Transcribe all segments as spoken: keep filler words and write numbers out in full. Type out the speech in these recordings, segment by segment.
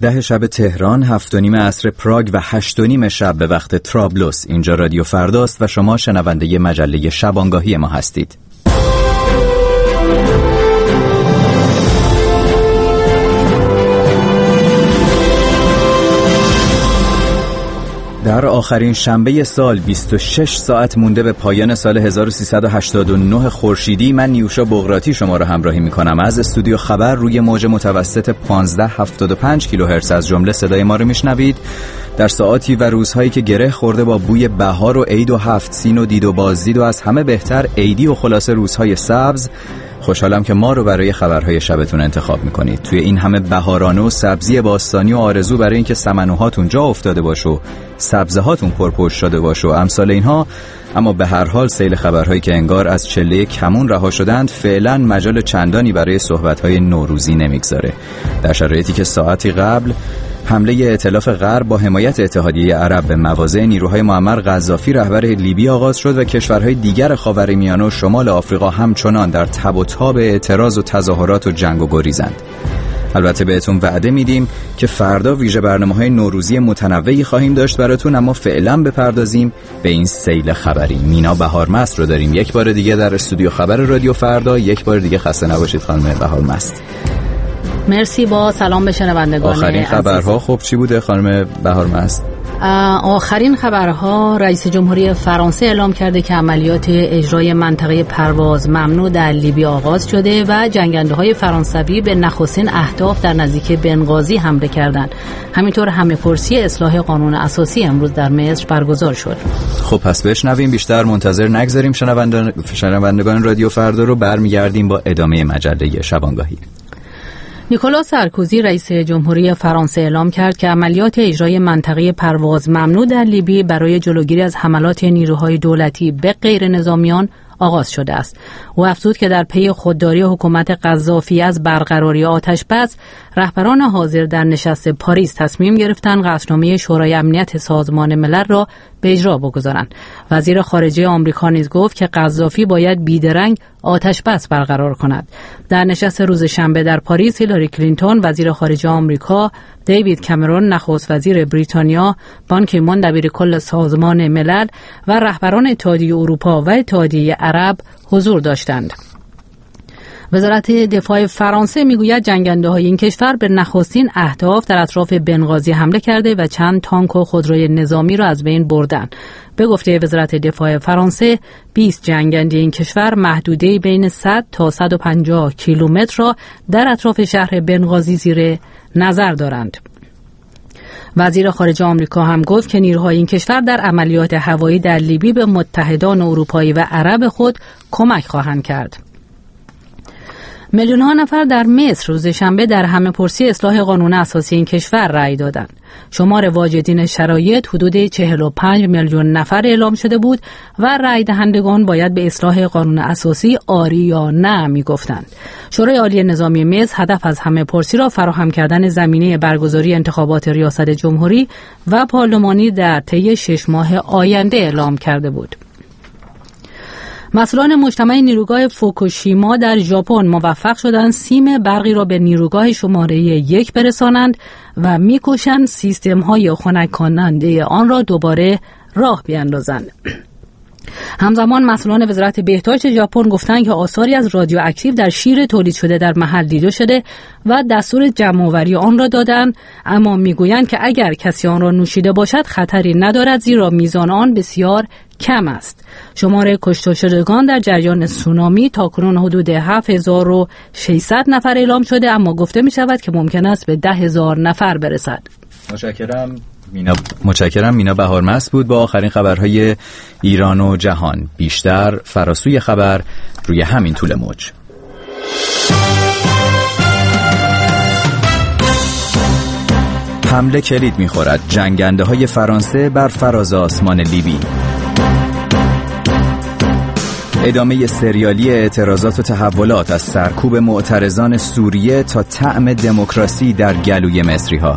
ده شب تهران، هفت و نیم عصر پراگ و هشت و نیم شب به وقت ترابلوس. اینجا رادیو فرداست و شما شنونده مجله شبانگاهی ما هستید. در آخرین شنبه سال، بیست و شش ساعت مونده به پایان سال هزار و سیصد و هشتاد و نه خورشیدی، من نیوشا بغراتی شما را همراهی میکنم. از استودیو خبر روی موج متوسط پانزده هفتاد و پنج کیلوهرتز از جمله صدای ما رو میشنوید. در ساعاتی و روزهایی که گره خورده با بوی بهار و عید و هفت سین و دید و بازدید و از همه بهتر عیدی و خلاصه روزهای سبز، خوشحالم که ما رو برای خبرهای شبتون انتخاب میکنید. توی این همه بهارانه و سبزی باستانی و آرزو برای اینکه سمنوهاتون جا افتاده باشه و سبزه هاتون پرپشت شده باشه و امثال اینها، اما به هر حال سیل خبرهایی که انگار از چله کمون رها شدند فعلا مجال چندانی برای صحبتهای نوروزی نمیگذاره. در شرایطی که ساعتی قبل حمله ائتلاف غرب با حمایت اتحادیه عرب به مواضع نیروهای معمر قذافی رهبر لیبی آغاز شد و کشورهای دیگر خاورمیانه و شمال آفریقا همچنان در تب و تاب اعتراض و تظاهرات و جنگ و گریزند. البته بهتون وعده میدیم که فردا ویژه برنامه‌های نوروزی متنوعی خواهیم داشت براتون، اما فعلا بپردازیم به این سیل خبری. مینا بهارمست رو داریم یک بار دیگه در استودیو خبر رادیو فردا. یک بار دیگه خسته نباشید خانم بهارمست. مرسی. با سلام به شنوندگان. آخرین خبرها خب چی بوده خانم بهارمست؟ آخرین خبرها، رئیس جمهوری فرانسه اعلام کرده که عملیات اجرای منطقه پرواز ممنوع در لیبی آغاز شده و جنگنده‌های فرانسوی به نخستین اهداف در نزدیکی بنغازی حمله کردند. همینطور همه‌پرسی اصلاح قانون اساسی امروز در مصر برگزار شد. خب پس بشنویم، بیشتر منتظر نگذاریم شنوندگان شنوندگان رادیو فردا رو. برمیگردیم با ادامه مجله شبانگاهی. نیکولا سارکوزی رئیس جمهوری فرانسه اعلام کرد که عملیات اجرای منطقه پرواز ممنوع در لیبی برای جلوگیری از حملات نیروهای دولتی به غیر نظامیان آغاز شده است. او افزود که در پی خودداری حکومت قذافی از برقراری آتش بس، رهبران حاضر در نشست پاریس تصمیم گرفتند قطعنامه شورای امنیت سازمان ملل را به اجرا بگذارند. وزیر خارجه آمریکا نیز گفت که قذافی باید بیدرنگ آتش بس برقرار کند. در نشست روز شنبه در پاریس، هیلاری کلینتون وزیر خارجه آمریکا، دیوید کامرون نخست وزیر بریتانیا، بان کی مون دبیرکل سازمان ملل و رهبران اتحادیه اروپا و اتحادیه عرب حضور داشتند. وزارت دفاع فرانسه میگوید جنگنده‌های این کشور به نخستین اهداف در اطراف بنغازی حمله کرده و چند تانک و خودروی نظامی را از بین بردند. به گفته وزارت دفاع فرانسه، بیست جنگنده این کشور محدوده بین صد تا صد و پنجاه کیلومتر را در اطراف شهر بنغازی زیر نظر دارند. وزیر خارجه آمریکا هم گفت که نیروهای این کشور در عملیات هوایی در لیبی به متحدان اروپایی و عرب خود کمک خواهند کرد. میلیون ها نفر در مصر روز شنبه در همه‌پرسی اصلاح قانون اساسی این کشور رأی دادند. شمار واجدین شرایط حدود چهل و پنج میلیون نفر اعلام شده بود و رأی دهندگان باید به اصلاح قانون اساسی آری یا نه میگفتند. شورای عالی نظامی مصر هدف از همه‌پرسی را فراهم کردن زمینه برگزاری انتخابات ریاست جمهوری و پارلمانی در طی شش ماه آینده اعلام کرده بود. مسئولان مجتمع نیروگاه فوکوشیما در ژاپن موفق شدند سیم برقی را به نیروگاه شماره یک برسانند و می‌کوشند سیستم‌های خنک کننده آن را دوباره راه بیاندازند. همزمان مسئولان وزارت بهداشت ژاپن گفتند که آثاری از رادیواکتیو در شیر تولید شده در محل دیده شده و دستور جمع‌آوری آن را دادند، اما میگویند که اگر کسی آن را نوشیده باشد خطری ندارد زیرا میزان آن بسیار کم است. شمار کشته شدگان در جریان سونامی تاکنون حدود هفت هزار و ششصد نفر اعلام شده، اما گفته می شود که ممکن است به ده هزار نفر برسد. متشکرم مینا متشکرم مینا بهارمست بود با آخرین خبرهای ایران و جهان. بیشتر فراسوی خبر روی همین طول موج. حمله کلید می‌خورد. جنگنده های فرانسه بر فراز آسمان لیبی. ادامه سریالی اعتراضات و تحولات از سرکوب معترضان سوریه تا طعم دموکراسی در گلوی مصری‌ها.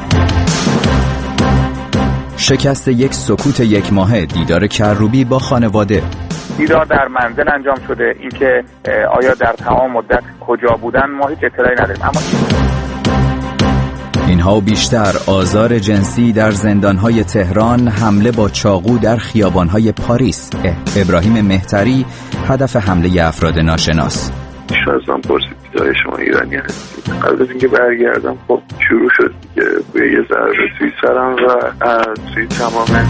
شکست یک سکوت یک ماهه، دیدار کروبی با خانواده. دیدار در منزل انجام شده، اینکه آیا در تمام مدت کجا بودن ما هیچ اطلاعی نداریم. اما این اینها و بیشتر: آزار جنسی در زندانهای تهران، حمله با چاقو در خیابانهای پاریس. ابراهیم مهتری هدف حمله افراد ناشناس. ایشون از من پرسید که شما ایرانی هستید. قبل از اینکه برگردم خب شروع شد که به یه ضربه توی سرم و توی تمام.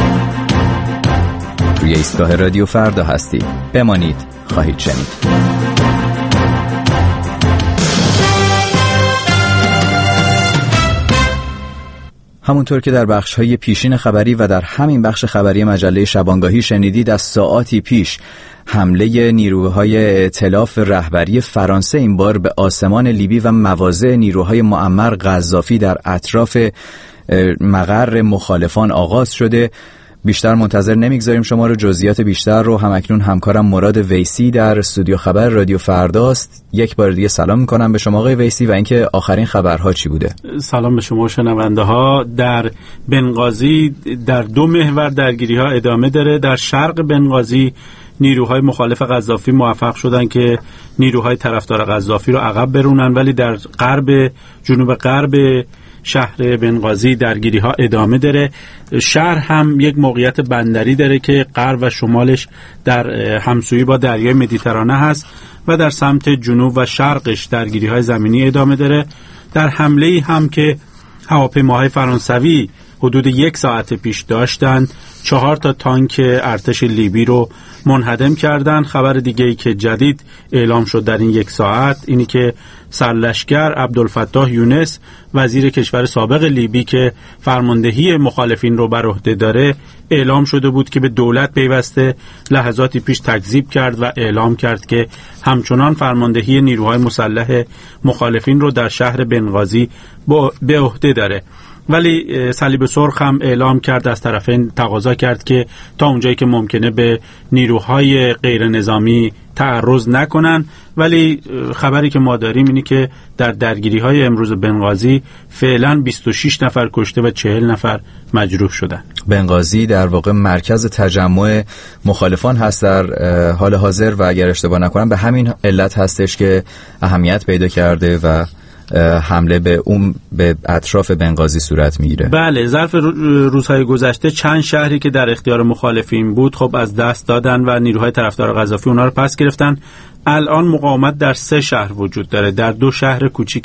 روی ایستگاه رادیو فردا هستید. بمانید، خواهید شنید. همونطور که در بخش‌های پیشین خبری و در همین بخش خبری مجله شبانگاهی شنیدید، از ساعاتی پیش حمله نیروهای ائتلاف رهبری فرانسه این بار به آسمان لیبی و مواضع نیروهای معمر قذافی در اطراف مقر مخالفان آغاز شده. بیشتر منتظر نمیگذاریم شما رو. جزئیات بیشتر رو همکنون همکارم مراد ویسی در استودیو خبر رادیو فرداست. یک بار دیگه سلام میکنم به شما آقای ویسی و اینکه آخرین خبرها چی بوده؟ سلام به شما شنونده ها. در بنغازی در دو محور درگیری ها ادامه داره. در شرق بنغازی نیروهای مخالف قذافی موفق شدن که نیروهای طرفدار قذافی رو عقب برونن، ولی در غرب جنوب غرب شهر بنغازی درگیری ها ادامه داره. شهر هم یک موقعیت بندری داره که غرب و شمالش در همسویی با دریای مدیترانه هست و در سمت جنوب و شرقش درگیری های زمینی ادامه داره. در حمله هم که هواپیماهای فرانسوی حدود یک ساعت پیش داشتن، چهار تا تانک ارتش لیبی رو منهدم کردن. خبر دیگه ای که جدید اعلام شد در این یک ساعت اینی که سرلشکر عبدالفتاح یونس، وزیر کشور سابق لیبی که فرماندهی مخالفین رو بر عهده داره، اعلام شده بود که به دولت پیوسته. لحظاتی پیش تکذیب کرد و اعلام کرد که همچنان فرماندهی نیروهای مسلح مخالفین رو در شهر بنغازی به عهده داره. ولی صلیب سرخ هم اعلام کرد، از طرفین تقاضا کرد که تا اونجایی که ممکنه به نیروهای غیر نظامی تعرض نکنن. ولی خبری که ما داریم اینی که در درگیری های امروز بنغازی فعلا بیست و شش نفر کشته و چهل نفر مجروح شدن. بنغازی در واقع مرکز تجمع مخالفان هست در حال حاضر و اگر اشتباه نکنم به همین علت هستش که اهمیت پیدا کرده و حمله به اون به اطراف بنغازی صورت میگیره. بله، ظرف روزهای گذشته چند شهری که در اختیار مخالفین بود خب از دست دادن و نیروهای طرفدار قذافی اونا رو پس گرفتن. الان مقاومت در سه شهر وجود داره، در دو شهر کوچیک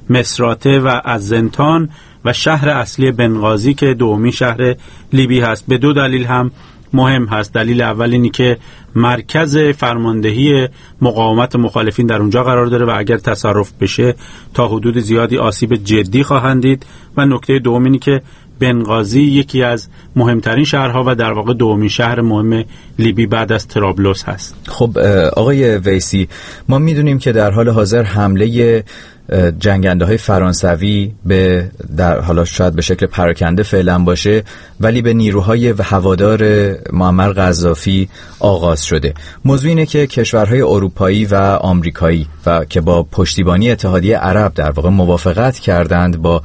مصراته و ازنتان و شهر اصلی بنغازی که دومین شهر لیبی هست. به دو دلیل هم مهم هست. دلیل اول اینی که مرکز فرماندهی مقاومت مخالفین در اونجا قرار داره و اگر تصرف بشه تا حدود زیادی آسیب جدی خواهند دید. و نکته دوم اینی که بنغازی یکی از مهمترین شهرها و در واقع دومین شهر مهم لیبی بعد از طرابلس هست. خب آقای ویسی، ما میدونیم که در حال حاضر حمله جنگنده های فرانسوی به در حالا شاید به شکل پراکنده فعلا باشه ولی به نیروهای هوادار معمر قذافی آغاز شده. موضوع اینه که کشورهای اروپایی و آمریکایی و که با پشتیبانی اتحادیه عرب در واقع موافقت کردند با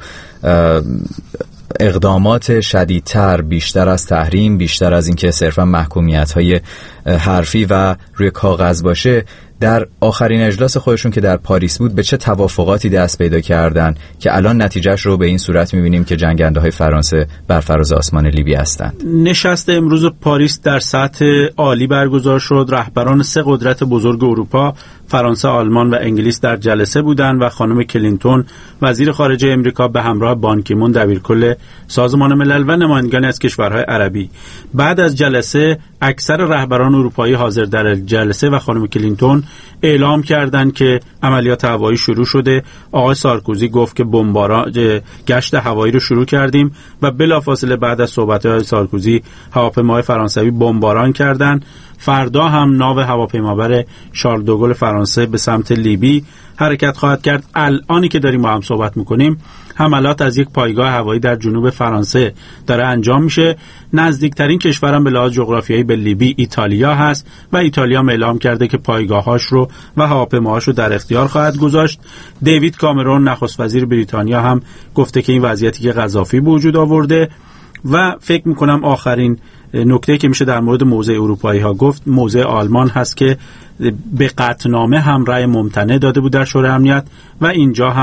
اقدامات شدیدتر، بیشتر از تحریم، بیشتر از اینکه صرفا محکومیت‌های حرفی و روی کاغذ باشه، در آخرین اجلاس خودشون که در پاریس بود به چه توافقاتی دست پیدا کردن که الان نتیجهش رو به این صورت می‌بینیم که جنگنده‌های فرانسه بر فراز آسمان لیبی هستند. نشست امروز پاریس در سطح عالی برگزار شد. رهبران سه قدرت بزرگ اروپا، فرانسه، آلمان و انگلیس در جلسه بودند و خانم کلینتون وزیر خارجه امریکا به همراه بان کی مون دبیرکل سازمان ملل و نمایندگان از کشورهای عربی. بعد از جلسه اکثر رهبران اروپایی حاضر در جلسه و خانم کلینتون اعلام کردند که عملیات هوایی شروع شده. آقای سارکوزی گفت که بمباران گشت هوایی رو شروع کردیم و بلافاصله بعد از صحبت‌های سارکوزی هواپیماهای فرانسوی بمباران کردند. فردا هم ناو هواپیمابر شارل دوگل فرانسه به سمت لیبی حرکت خواهد کرد. الانی که داریم با هم صحبت میکنیم حملات از یک پایگاه هوایی در جنوب فرانسه داره انجام میشه. نزدیکترین کشورم به لحاظ جغرافیایی به لیبی ایتالیا هست و ایتالیا اعلام کرده که پایگاهاش رو و هواپیماهاش رو در اختیار خواهد گذاشت. دیوید کامرون نخست وزیر بریتانیا هم گفته که این وضعیتی که قذافی به وجود آورده و فکر میکنم آخرین نکته که میشه در مورد موضع اروپایی ها گفت موضع آلمان هست که به قطعنامه هم رأی ممتنع داده بود در شورای امنیت و اینجا هم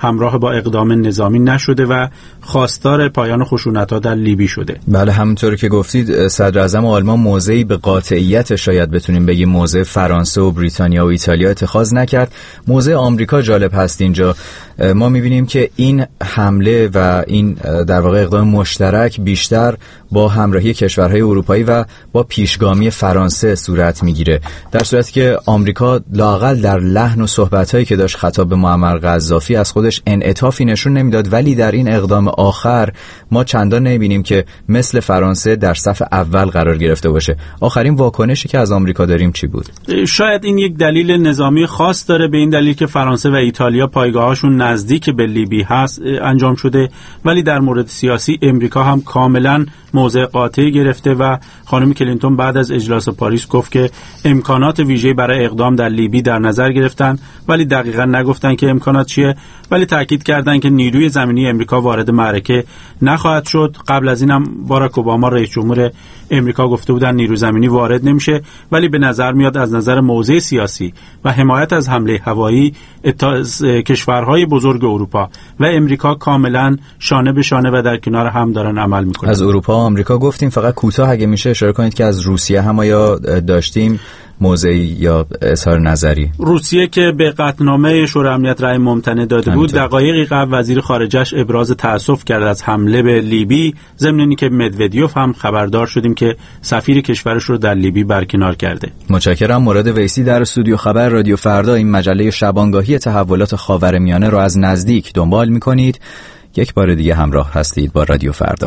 همراه با اقدام نظامی نشده و خواستار پایان خشونت‌ها در لیبی شده. بله، همونطور که گفتید صدر اعظم آلمان موضعی به قاطعیت شاید بتونیم بگیم موضع فرانسه و بریتانیا و ایتالیا اتخاذ نکرد. موضع آمریکا جالب هست اینجا. ما می‌بینیم که این حمله و این در واقع اقدام مشترک بیشتر با همراهی کشورهای اروپایی و با پیشگامی فرانسه صورت میگیره، در صورتی که آمریکا لااقل در لحن و صحبت‌هایی که داشت خطاب به معمر قذافی از خودش انعطافی نشون نمیداد، ولی در این اقدام آخر ما چندان نمی‌بینیم که مثل فرانسه در صف اول قرار گرفته باشه. آخرین واکنشی که از آمریکا داریم چی بود؟ شاید این یک دلیل نظامی خاص داره، به این دلیل که فرانسه و ایتالیا پایگاهاشون نزدیک به لیبی هست انجام شده، ولی در مورد سیاسی امریکا هم کاملا موضع قاطعی گرفته و خانم کلینتون بعد از اجلاس پاریس گفت که امکانات ویژه‌ای برای اقدام در لیبی در نظر گرفتن، ولی دقیقاً نگفتن که امکانات چیه، ولی تاکید کردن که نیروی زمینی امریکا وارد معرکه نخواهد شد. قبل از اینم باراک اوباما رئیس جمهور امریکا گفته بودن نیروی زمینی وارد نمیشه، ولی به نظر میاد از نظر موضع سیاسی و حمایت از حمله هوایی کشورهای بزرگ اروپا و امریکا کاملا شانه به شانه و در کنار هم دارن عمل میکنن. از اروپا و آمریکا گفتیم، فقط کوتاه اگه میشه اشاره کنید که از روسیه هم آیا داشتیم موضعی یا اظهار نظری؟ روسیه که به قطعنامه شورای امنیت رأی ممتنع داده بود، دقایقی قبل وزیر خارجه‌اش ابراز تأسف کرد از حمله به لیبی، ضمن اینکه مدودیوف هم خبردار شدیم که سفیر کشورش رو در لیبی برکنار کرده. متشکرم. مراد ویسی در استودیو خبر رادیو فردا این مجله شبانگاهی تحولات خاورمیانه رو از نزدیک دنبال می‌کنید. یک بار دیگه همراه هستید با رادیو فردا.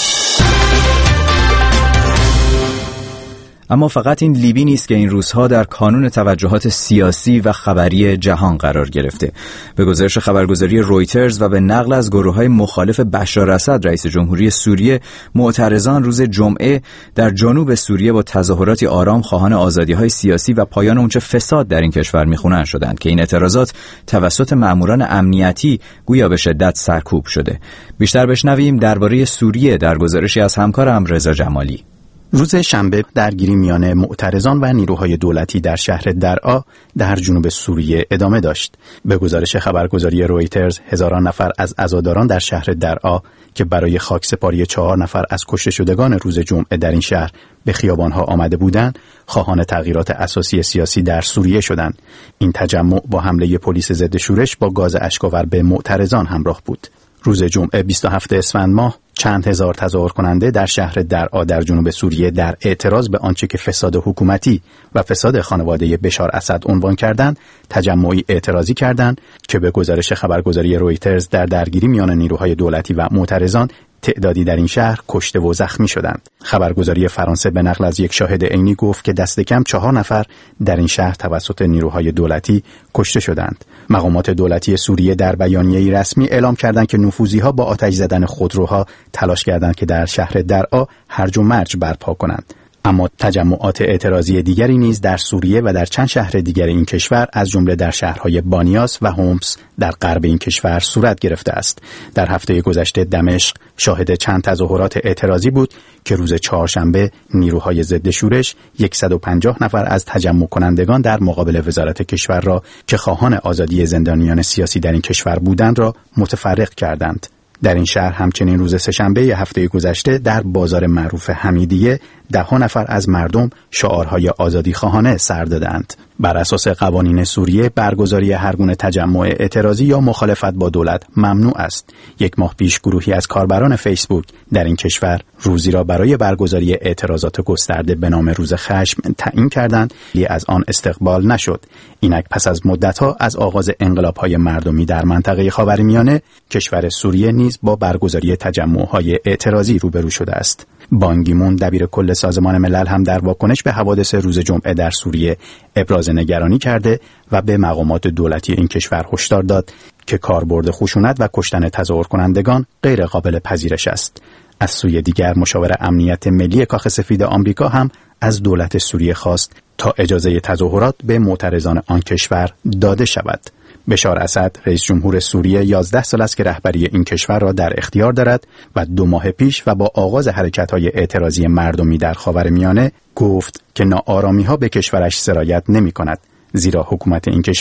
اما فقط این لیبی نیست که این روزها در کانون توجهات سیاسی و خبری جهان قرار گرفته. به گزارش خبرگزاری رویترز و به نقل از گروه‌های مخالف بشار اسد رئیس جمهوری سوریه، معترضان روز جمعه در جنوب سوریه با تظاهراتی آرام خواهان آزادی‌های سیاسی و پایان اونچه فساد در این کشور میخونن شدند که این اعتراضات توسط مأموران امنیتی گویا به شدت سرکوب شده. بیشتر بشنویم درباره سوریه در گزارشی از همکارم رضا جمالی. روز شنبه درگیری میان معترضان و نیروهای دولتی در شهر درعا در جنوب سوریه ادامه داشت. به گزارش خبرگزاری رویترز، هزاران نفر از عزاداران در شهر درعا که برای خاکسپاری چهار نفر از کشته شدگان روز جمعه در این شهر به خیابانها آمده بودند، خواهان تغییرات اساسی سیاسی در سوریه شدند. این تجمع با حمله پلیس ضد شورش با گاز اشک‌آور به معترضان همراه بود. روز جمعه بیست و هفتم اسفند ماه چند هزار تظاهر کننده در شهر درعا در جنوب سوریه در اعتراض به آنچه که فساد حکومتی و فساد خانواده بشار اسد عنوان کردند، تجمعی اعتراضی کردند که به گزارش خبرگزاری رویترز در درگیری میان نیروهای دولتی و معترضان تعدادی در این شهر کشته و زخمی شدند. خبرگزاری فرانسه به نقل از یک شاهد عینی گفت که دست کم چهار نفر در این شهر توسط نیروهای دولتی کشته شدند. مقامات دولتی سوریه در بیانیه‌ای رسمی اعلام کردند که نفوذی‌ها با آتش زدن خودروها تلاش کردند که در شهر درعا هرج و مرج برپا کنند. اما تجمعات اعتراضی دیگری نیز در سوریه و در چند شهر دیگر این کشور از جمله در شهرهای بانیاس و هومس در غرب این کشور صورت گرفته است. در هفته گذشته دمشق شاهد چند تظاهرات اعتراضی بود که روز چهارشنبه نیروهای ضد شورش صد و پنجاه نفر از تجمع کنندگان در مقابل وزارت کشور را که خواهان آزادی زندانیان سیاسی در این کشور بودند را متفرق کردند. در این شهر همچنین روز سه‌شنبه هفته گذشته در بازار معروف حمیدیه ده ها نفر از مردم شعارهای آزادی خواهانه سر دادند. بر اساس قوانین سوریه برگزاری هر گونه تجمع اعتراضی یا مخالفت با دولت ممنوع است. یک ماه پیش گروهی از کاربران فیسبوک در این کشور روزی را برای برگزاری اعتراضات گسترده به نام روز خشم تعیین کردند، ولی از آن استقبال نشد. اینک پس از مدت‌ها از آغاز انقلاب‌های مردمی در منطقه خاورمیانه، کشور سوریه نیز با برگزاری تجمع‌های اعتراضی روبرو شده است. بان کی مون دبیر کل سازمان ملل هم در واکنش به حوادث روز جمعه در سوریه ابراز نگرانی کرده و به مقامات دولتی این کشور هشدار داد که کاربرد خشونت و کشتن تظاهر کنندگان غیر قابل پذیرش است. از سوی دیگر مشاور امنیت ملی کاخ سفید آمریکا هم از دولت سوریه خواست تا اجازه تظاهرات به معترضان آن کشور داده شود. بشار اسد رئیس جمهور سوریه یازده سال است که رهبری این کشور را در اختیار دارد و دو ماه پیش و با آغاز حرکت‌های اعتراضی مردمی در خاورمیانه گفت که ناآرامی‌ها به کشورش سرایت نمی‌کند، زیرا حکومت این کشور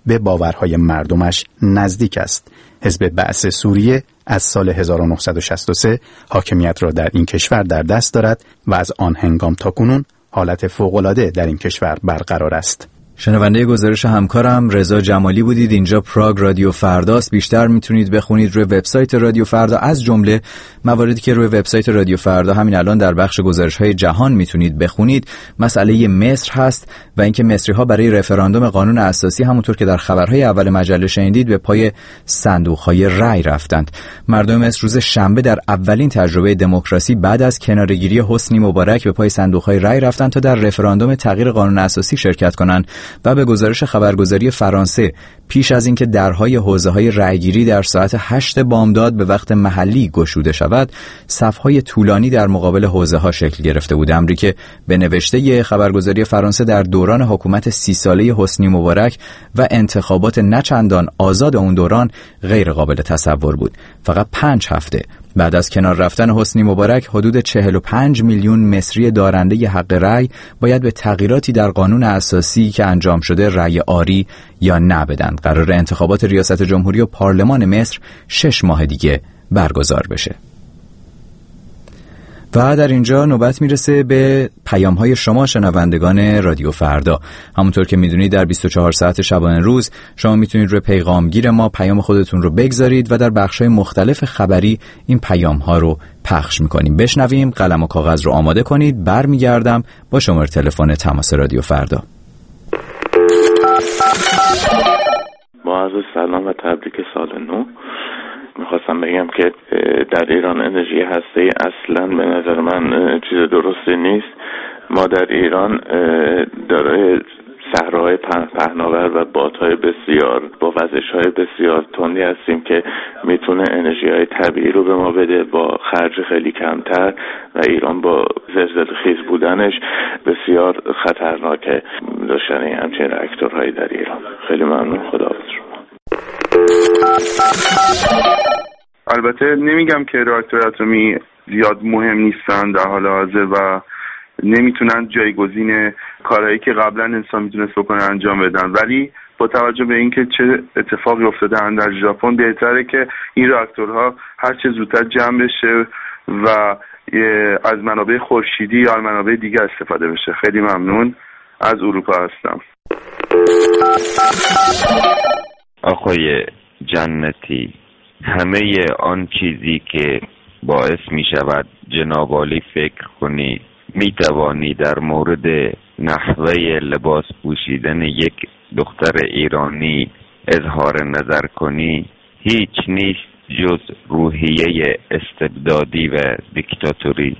به باورهای مردمش نزدیک است. حزب بعث سوریه از سال هزار و نهصد و شصت و سه حاکمیت را در این کشور در دست دارد و از آن هنگام تا کنون حالت فوق‌العاده در این کشور برقرار است. شنونده گزارش همکارم رضا جمالی بودید. اینجا پراگ رادیو فرداست. بیشتر میتونید بخونید روی وبسایت رادیو فردا، از جمله مواردی که روی وبسایت رادیو فردا همین الان در بخش گزارش‌های جهان میتونید بخونید. مسئله مصر هست و اینکه مصری‌ها برای رفراندوم قانون اساسی همونطور که در خبرهای اول مجله شنیدید به پای صندوق‌های رأی رفتند. مردم مصر روز شنبه در اولین تجربه دموکراسی بعد از کناره‌گیری حسنی مبارک به پای صندوق‌های رأی رفتند تا در رفراندوم تغییر قانون اساسی شرکت کنند و به گزارش خبرگزاری فرانسه پیش از اینکه درهای حوزه‌های رأیگیری در ساعت هشت بامداد به وقت محلی گشوده شود، صف‌های طولانی در مقابل حوزه‌ها شکل گرفته بود. امری که به نوشته خبرگزاری فرانسه در دوران حکومت سی ساله حسنی مبارک و انتخابات نچندان آزاد اون دوران غیر قابل تصور بود. فقط پنج هفته بعد از کنار رفتن حسنی مبارک، حدود چهل و پنج میلیون مصری دارنده حق رأی باید به تغییراتی در قانون اساسی که انجام شده رأی آری یا نه بدن. قرار انتخابات ریاست جمهوری و پارلمان مصر شش ماه دیگه برگزار بشه. و در اینجا نوبت میرسه به پیام‌های شما شنوندگان رادیو فردا. همونطور که میدونید در بیست و چهار ساعت شبانه روز شما میتونید روی پیغامگیر ما پیام خودتون رو بگذارید و در بخش‌های مختلف خبری این پیام‌ها رو پخش میکنیم. بشنویم، قلم و کاغذ رو آماده کنید. برمیگردم با شماره تلفن تماس رادیو فردا. با عرض سلام و تبریک سال نو. میخواستم بگم که در ایران انرژی هسته‌ای اصلا به نظر من چیز درستی نیست. ما در ایران دارای صحراهای پهناور و بادهای بسیار با وزش‌های بسیار تندی هستیم که میتونه انرژی‌های طبیعی رو به ما بده با خرج خیلی کمتر و ایران با زلزله‌خیز بودنش بسیار خطرناکه داشتن همچین راکتورهایی در ایران. خیلی ممنون. خداحافظ شما. البته نمیگم که راکتور اتمی زیاد مهم نیستن در حال حاضر و نمیتونن جایگزین کارهایی که قبلا انسان میتونست بکنه انجام بدن، ولی با توجه به اینکه چه اتفاقی افتاده در ژاپن بهتره که این راکتورها هر چه زودتر جمع بشه و از منابع خورشیدی یا منابع دیگه استفاده بشه. خیلی ممنون. از اروپا هستم. آقای جنتی، همه آن چیزی که باعث می شود جناب عالی فکر کنید می توانی در مورد نحوه لباس پوشیدن یک دختر ایرانی اظهار نظر کنی، هیچ نیست جز روحیه استبدادی و دیکتاتوری.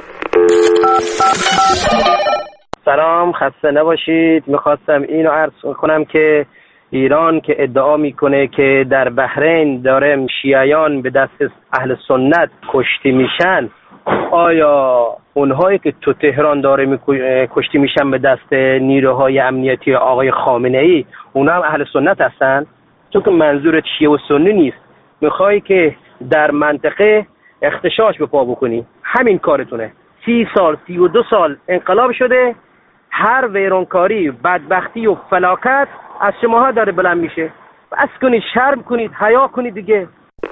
سلام، خسته نباشید. میخواستم اینو عرض کنم که ایران که ادعا میکنه که در بحرین داره شیعیان به دست اهل سنت کشته میشن، آیا اونهایی که تو تهران داره کشته میشن به دست نیروهای امنیتی آقای خامنه ای اونا هم اهل سنت هستن؟ چون که منظورت شیعه و سنی نیست، میخوای که در منطقه اختشاش به پا بکنی. همین کارتونه. سی سال سی و دو سال انقلاب شده، هر ویرانکاری بدبختی و فلاکت از شماها داره بلند میشه. بس کنید، شرم کنید، حیا کنید دیگه.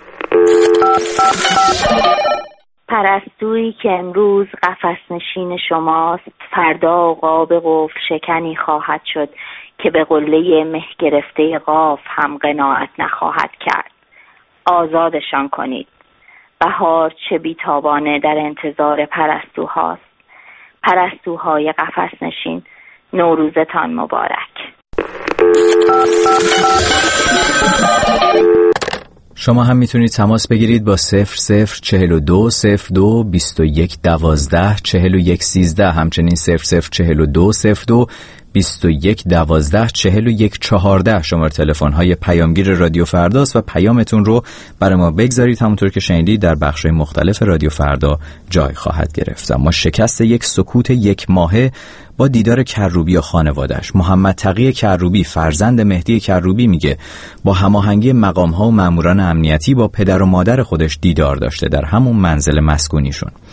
پرستویی که امروز قفس نشین شماست، فردا قاب قفل شکنی خواهد شد که به قله مه گرفته قاف هم قناعت نخواهد کرد. آزادشان کنید. بهار چه بیتابانه در انتظار پرستوهاست. پرستوهای قفس نشین، نوروزتان مبارک. شما هم میتونید تماس بگیرید با صفر صفر چهل و دو صفر دو بیست و یک دوازده چهل و یک سیزده، همچنین صفر صفر چهل و دو صفر دو بیست و یک دوازده چهل و یک چهارده شماره تلفن های پیامگیر رادیو فرداست و پیامتون رو برای ما بگذارید. همونطور که شنیدید در بخش‌های مختلف رادیو فردا جای خواهد گرفت. ما شکست یک سکوت یک ماهه با دیدار کروبی و خانواده‌اش. محمد تقی کروبی فرزند مهدی کروبی میگه با هماهنگی مقام‌ها و ماموران امنیتی با پدر و مادر خودش دیدار داشته در همون منزل مسکونیشون.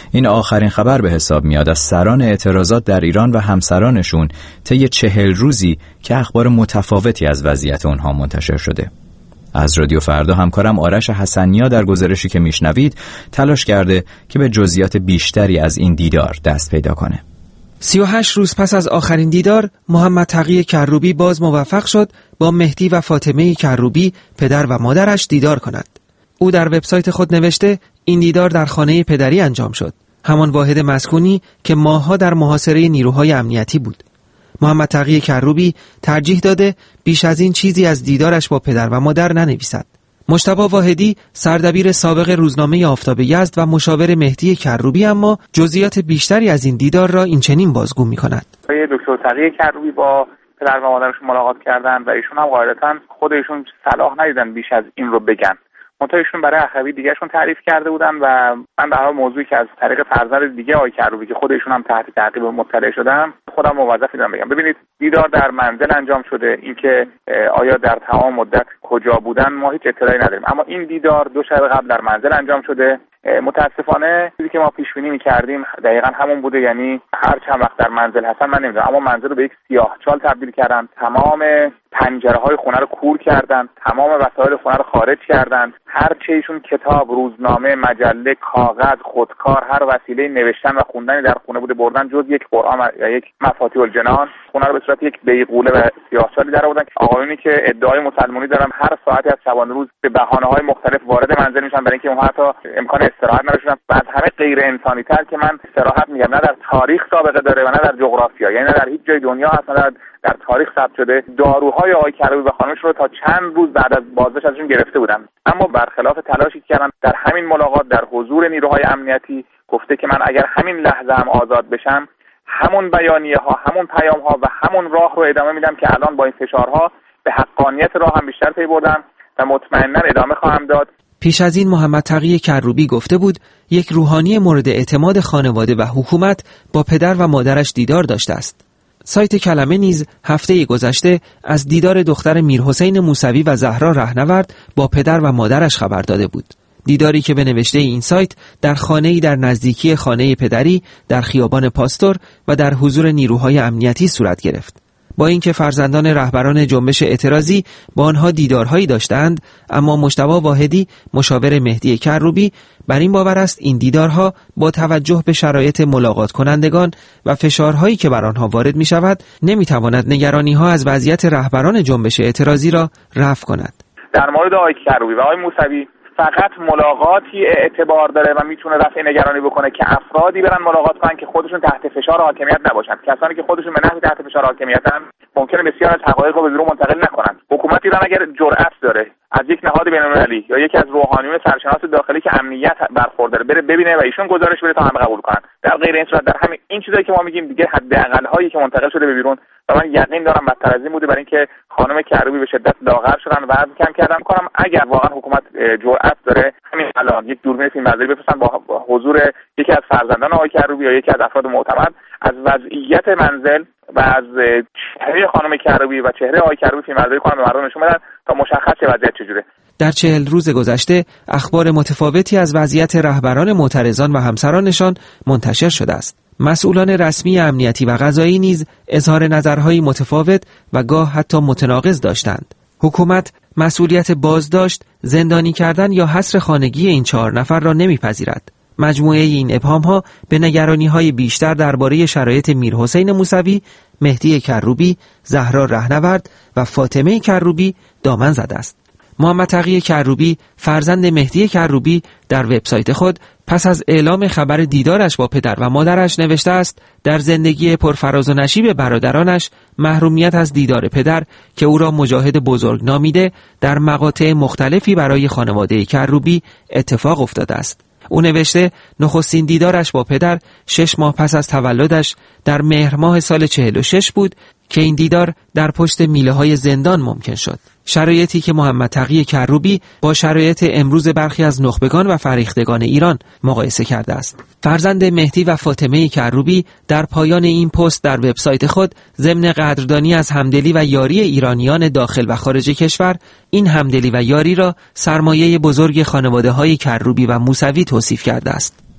این آخرین خبر به حساب میاد از سران اعتراضات در ایران و همسرانشون طی چهل روزی که اخبار متفاوتی از وضعیت اونها منتشر شده. از رادیو فردا همکارم آرش حسنیا در گزارشی که میشنوید تلاش کرده که به جزئیات بیشتری از این دیدار دست پیدا کنه. سی و هشت روز پس از آخرین دیدار، محمد تقی کروبی باز موفق شد با مهدی و فاطمه کروبی پدر و مادرش دیدار کند. او در وبسایت خود نوشته این دیدار در خانه پدری انجام شد، همان واحد مسکونی که ماه‌ها در محاصره نیروهای امنیتی بود. محمد تقی کروبی ترجیح داده بیش از این چیزی از دیدارش با پدر و مادر ننویسد. مجتبی واحدی سردبیر سابق روزنامه آفتاب یزد و مشاور مهدی کروبی اما جزئیات بیشتری از این دیدار را این چنین بازگو می‌کند. دکتر تقی کروبی با پدر و مادرشون ملاقات کردند و ایشون هم قاعدتاً خودشون صلاح ندیدن بیش از این رو بگن. منتهیشون برای اخوی دیگهشون تعریف کرده بودن و من به هر موضوعی که از طریق فرزند دیگه آقای کروبی که خودشون هم تحت تعقیب مطلع شدم خودم موظف دیدم بگم. ببینید دیدار در منزل انجام شده، اینکه آیا در تمام مدت کجا بودن ما هیچ اطلاعی نداریم، اما این دیدار دو شب قبل در منزل انجام شده. متاسفانه چیزی که ما پیش بینی می‌کردیم دقیقاً همون بوده، یعنی هر چند وقت در منزل هستن من نمیدونم، اما منزل رو به یک سیاهچال تبدیل کردن، تمام پنجره‌های خونه رو کور کردن، تمام وسایل خونه رو خارج کردن، هر چیشون کتاب، روزنامه، مجله، کاغذ، خودکار، هر وسیله نوشتن و خوندنی در خونه بوده بردن جز یک قرآن و یک مفاتیح الجنان. خونه رو به صورت یک بیغوله و سیاهچالی درآوردن. آقایونی که ادعای مسلمانی دارن هر ساعتی از شبانه روز به بهانه‌های مختلف وارد منزل میشن برای اینکه اونها حتی امکان استراحت نداشتن. بعد همه غیر انسانی تر که من استراحت میگم، نه در تاریخ سابقه داره و نه در جغرافیا، یعنی نه در هیچ جای دنیا هست، نه در تاریخ ثبت شده. داروهای آقای کروبی و خانمش رو تا چند روز بعد از بازداشت ازشون گرفته بودن، اما برخلاف تلاشی کردن در همین ملاقات در حضور نیروهای امنیتی گفته که من اگر همین لحظه هم آزاد بشم همون بیانیه ها، همون پیام ها و همون راه رو ادامه میدم که الان با این فشارها به حقانیت راه هم بیشتر پی بردم و مطمئنا ادامه خواهم داد. پیش از این محمد تقی کروبی گفته بود یک روحانی مورد اعتماد خانواده و حکومت با پدر و مادرش دیدار داشته است. سایت کلمه نیز هفته گذشته از دیدار دختر میرحسین موسوی و زهرا رهنورد با پدر و مادرش خبر داده بود. دیداری که به نوشته این سایت در خانه‌ای در نزدیکی خانه پدری در خیابان پاستور و در حضور نیروهای امنیتی صورت گرفت. با اینکه فرزندان رهبران جنبش اعتراضی با آنها دیدارهایی داشتند، اما مجتبی واحدی مشاور مهدی کروبی بر این باور است این دیدارها با توجه به شرایط ملاقات کنندگان و فشارهایی که بر آنها وارد می شود نمیتواند نگرانی‌ها از وضعیت رهبران جنبش اعتراضی را رفع کند. در مورد آقای کروبی و آقای موسوی فقط ملاقاتی اعتبار داره و میتونه رفع نگرانی بکنه که افرادی برن ملاقات کنن که خودشون تحت فشار حاکمیت نباشن. کسانی که خودشون به نحوی تحت فشار حاکمیتن ممکنه بسیار از حقایق رو به بیرون منتقل نکنن. حکومت ایران اگر جرأت داره از یک نهاد بین‌المللی یا یکی از روحانیون سرشناس داخلی که امنیت برخورداره بره ببینه و ایشون گزارش بده تا همه قبول کنن، در غیر این صورت در همین این چیزایی که ما میگیم دیگه حداقل هایی که منتقل شده به بیرون و من یقین دارم بدتر از این بوده، برای اینکه خانم کروبی به شدت لاغر شدن و وزن کم کردن. می‌کنم اگر واقعا حکومت جرأت داره همین الان یک دوربین فیلمبرداری بفرستن با حضور یکی از فرزندان آقای کروبی یا یکی از افراد معتمد از وضعیت منزل و از چهره خانم کروبی و چهره آقای کروبی فیلمبرداری کنن و مردم نشون بدن تا مشخص شه وضعیت چجوره. در چهل روز گذشته اخبار متفاوتی از وضعیت رهبران معترضان و همسرانشان منتشر شده است. مسئولان رسمی امنیتی و قضایی نیز اظهار نظرهای متفاوت و گاه حتی متناقض داشتند. حکومت مسئولیت بازداشت، زندانی کردن یا حصر خانگی این چهار نفر را نمیپذیرد. مجموعه این ابهام‌ها به نگرانی‌های بیشتر درباره شرایط میرحسین موسوی، مهدی کروبی، زهرا رهنورد و فاطمه کروبی دامن زده است. محمد تقی کروبی فرزند مهدی کروبی در وبسایت خود پس از اعلام خبر دیدارش با پدر و مادرش نوشته است در زندگی پرفراز و نشیب برادرانش محرومیت از دیدار پدر که او را مجاهد بزرگ نامیده در مقاطع مختلفی برای خانواده کروبی اتفاق افتاده است. او نوشته نخستین دیدارش با پدر شش ماه پس از تولدش در مهر ماه سال چهل و شش بود که این دیدار در پشت میله های زندان ممکن شد. شرایطی که محمد تقی کروبی با شرایط امروز برخی از نخبگان و فریختگان ایران مقایسه کرده است. فرزند مهدی و فاطمه کروبی در پایان این پست در وبسایت خود ضمن قدردانی از همدلی و یاری ایرانیان داخل و خارج کشور، این همدلی و یاری را سرمایه بزرگ خانواده‌های کروبی و موسوی توصیف کرده است.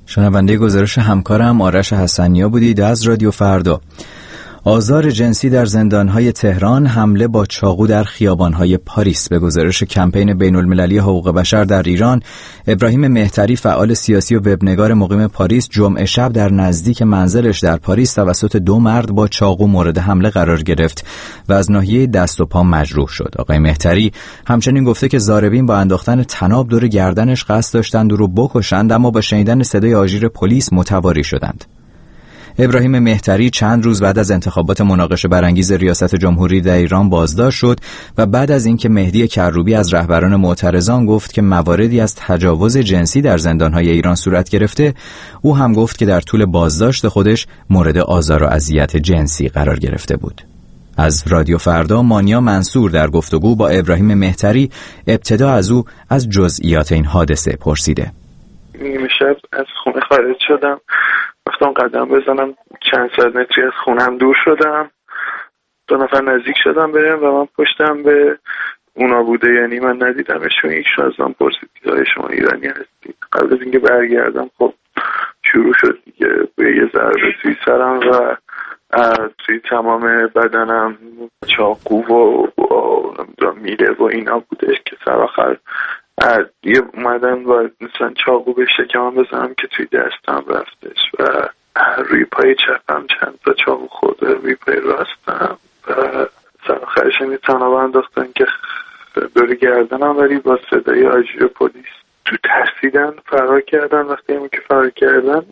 شنونده گزارش همکارم آرش حسنیا بودید از رادیو فردا. آزار جنسی در زندانهای تهران، حمله با چاقو در خیابانهای پاریس. به گزارش کمپین بین‌المللی حقوق بشر در ایران، ابراهیم مهتری فعال سیاسی و وبنگار مقیم پاریس جمعه شب در نزدیک منزلش در پاریس توسط دو مرد با چاقو مورد حمله قرار گرفت و از ناحیه دست و پا مجروح شد. آقای مهتری همچنین گفته که ضاربین با انداختن طناب دور گردنش قصد داشتند او رو بکشند، اما با شنیدن صدای آژیر پلیس متواری شدند. ابراهیم مهتری چند روز بعد از انتخابات مناقشه برانگیز ریاست جمهوری در ایران بازداشت شد و بعد از اینکه مهدی کروبی از رهبران معترضان گفت که مواردی از تجاوز جنسی در زندانهای ایران صورت گرفته، او هم گفت که در طول بازداشت خودش مورد آزار و اذیت جنسی قرار گرفته بود. از رادیو فردا مانیا منصور در گفتگو با ابراهیم مهتری ابتدا از او از جزئیات این حادثه پرسیده. نیمه شب از خونه خارج شدم، رفتم قدم بزنم، چند صد متری از خونم دور شدم، دو نفر نزدیک شدم بهم و من پشتم به اونا بوده، یعنی من ندیدمشون. یکشون از من پرسید که شما ایرانی هستید؟ قبل از اینکه برگردم خب شروع شد دیگه به یه ضربه توی سرم و توی تمام بدنم چاقو و, و میله و اینا بودش که سر آخر یه اومدن و مثلا چاقو به شکمم بزنم که توی دستم رفتش و روی پای چپم چند تا چاقو خورده، روی پای راستم و سر آخرش هم یه طناب انداختن که دور گردنم، ولی با صدای آژیر پلیس تو ترسیدن فرار کردن. وقتی همون که فرار کردن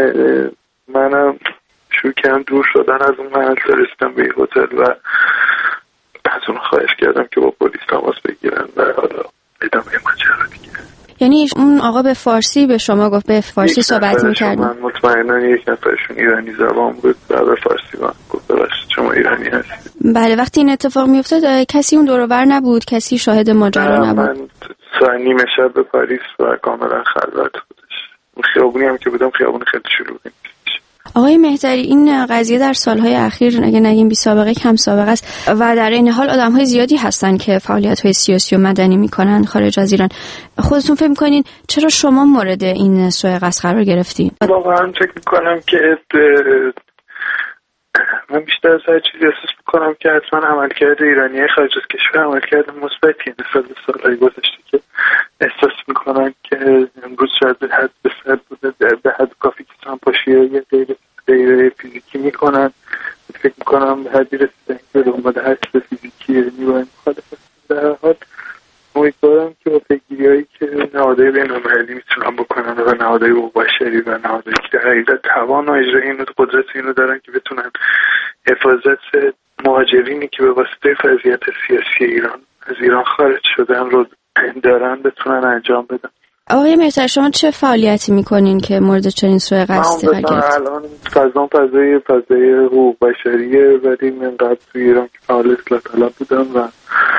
منم شروع کردم دور شدن از اون محل، رسیدم به هتل و از اون خواهش کردم که با پلیس تماس بگیرن و حالا ادامه ماجرا دیگه. یعنی اون آقا به فارسی به شما گفت، به فارسی صحبت می‌کرد؟ من مطمئنا یک نفرشون ایرانی زبان بود و به فارسی من گفت ببخشید شما ایرانی هستید. بله. وقتی این اتفاق میافتاد کسی اون دور و بر نبود؟ کسی شاهد ماجرا نبود؟ من ساعت نیمه شب به پاریس و کاملا خلوت بودش. اون خیابونی هم که بودم خیابون خیلی شلوغی. آقای مهتری، این قضیه در سالهای اخیر اگه نگیم بی سابقه کم سابقه است و در این حال آدم‌های زیادی هستن که فعالیت‌های سیاسی و مدنی میکنن خارج از ایران. خودتون فکر می‌کنین چرا شما مورد این سوء قصد قرار گرفتین؟ واقعا فکر می‌کنم که من بیشتر از هر چیزی احساس می‌کنم که حتما عملکرد ایرانی‌های خارج از کشور عملکرد مثبتی نسبت به سال‌های گذشته که احساس می‌کنن که امروز شاید به حد بسیار بوده، به حد کافی که سنپاشی یه غیر غیر فیزیکی میکنن. فکر میکنم به حدی رسیدن که دنبال هر چیز فیزیکی نیروهای مخالف در حال امیدوارم که با پیگیری‌هایی که نهادهای بین‌المللی میتونن بکنن و نهادهای حقوق بشری و نهادهایی که در حقیقت توان و اجرای اینو قدرت اینو دارن که بتونن حفاظت مهاجرینی که به واسطه وضعیت سیاسی ایران از ایران خارج شدن رو دارن بتونن انجام بدن. آقای مهتری، شما چه فعالیتی میکنین که مورد چنین سوء قصدی قرار گرفتید؟ الان فضا فضای فضای حقوق بشریه، ولی من قبل توی ایران که فعال اصلاح طلب بودم و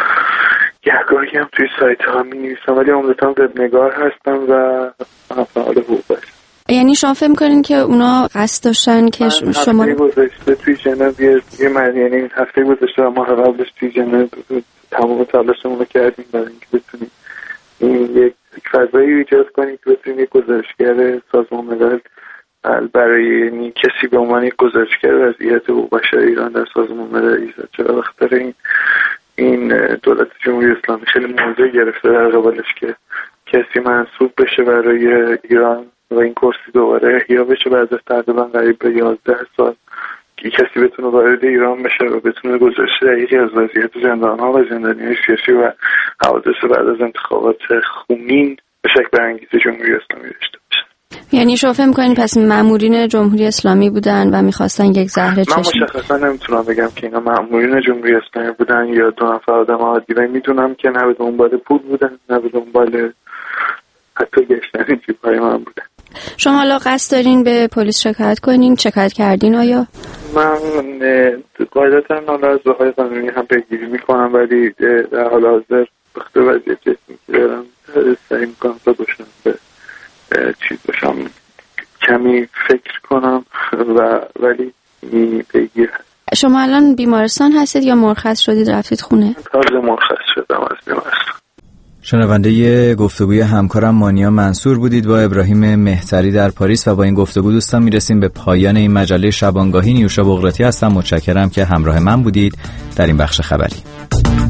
گهگاهی هم توی سایت ها می نویسم، ولی عمدتاً وبنگار هستم و فعال حقوق بشری. یعنی شما فکر میکنین که اونا قصد داشتن که شما هفته گذشته توی ژنو یه من یعنی هفته گذشته ماه قبلش توی ژنو تمام تلاشمون رو کردیم برای اینکه بتونیم این یک فضایی ایجاد کنیم که بتونیم یک گزارشگر سازمان ملل برای یعنی کسی به عنوان یک گزارشگر وضعیت حقوق بشر ایران در سازمان ملل ایجاد شد. وقتی این این دولت جمهوری اسلامی خیلی موضوع گرفته در قبالش که کسی منصوب بشه برای ایران و این کرسی دوباره احیا بشه بعد از تقریبا قریب به یازده سال که کسی بتونه وارد ایران بشه و بتونه گزارش دقیقی از وضعیت زندان‌ها و زندانی‌های سیاسی و حوادث بعد از انتخابات خونین به شکل برانگیز جمهوری اسلامی داشته باشه. یعنی شما فکر می‌کنید پس مأمورین جمهوری اسلامی بودن و می‌خواستن یک زهر چشم؟ من مشخصا نمیتونم بگم که اینا مأمورین جمهوری اسلامی بودن یا دو نفر آدم عادی، ولی میدونم که نه به دنبال پول بودن نه به دنبال حتی گشتن جیب‌های من بودن. شما حالا قصد دارین به پلیس شکایت کنین؟ شکایت کردین آیا؟ من قاعدتاً حالا از راه‌های قانونی هم پیگیری میکنم، ولی در حال حاضر وقتی وضعیت جسمی که دارم سعی میکنم تا باشم به چیز باشم کمی فکر کنم و ولی پیگیر هست. شما الان بیمارستان هستید یا مرخص شدید رفتید خونه؟ تازه مرخص شدم از بیمارستان. شنونده گفتگوی همکارم مانیا منصور بودید با ابراهیم مهتری در پاریس و با این گفتگو دوستان میرسیم به پایان این مجله شبانگاهی. نیوشا بغراتی هستم، متشکرم که همراه من بودید در این بخش خبری.